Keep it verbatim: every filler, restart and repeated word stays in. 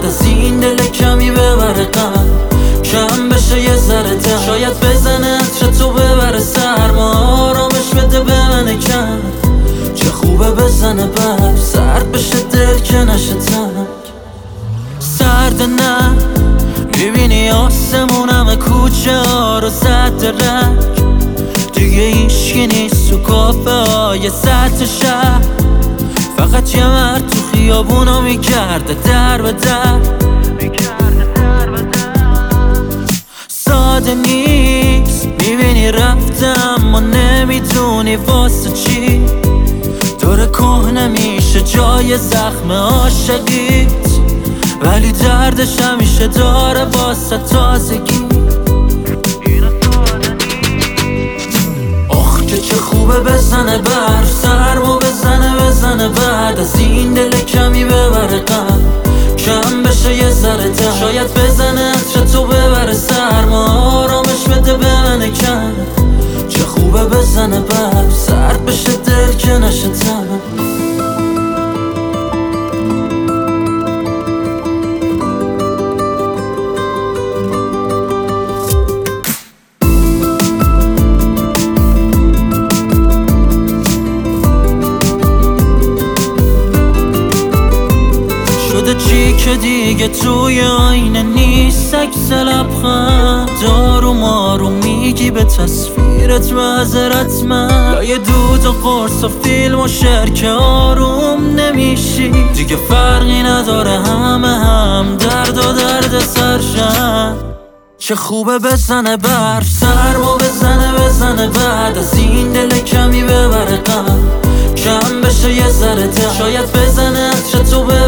از این دل کمی ببره غم، کم بشه یه ذره دم. شاید بزنه عطر تو ببره سرما، آرامش بده به من کم. چه خوبه بزنه برف، سرد بشه دل که نشه تنگ. سرد نه میبینی آسمون همه کوچه ها رو زد رنگ، دیگه هیچکی نیست تو کافه های سطح شهر، فقط یه مرد تو خیابونا میگرده در به در. ساده نیست میبینی رفته اما نمیدونی واسه چی، دور کهنه میشه جای زخم عاشقیت، ولی دردش همیشه داره واسه تازگی. آخ که چه خوبه بزنه برف، سرمو بزنه بزنه بعد از این دل کمی ببره غم، کم بشه یه ذره دم. شاید بزنه عطر تو ببره سرما، آرامش بده به من کم. چه خوبه بزنه برف، سرد بشه دل که نشه تنگ. شده چی که دیگه توی آینه نیست عکس لبخند، آروم آروم میگی به تصویرت معذرت من، لایه دود و قرص و فیلم و شعر که آروم نمیشی، دیگه فرقی نداره همه هم درد و درد سرشن. چه خوبه بزنه برف، سرمو بزنه بزنه بعد از این دل کمی ببره غم، کم بشه یه ذره دم. شاید بزنه عطر تو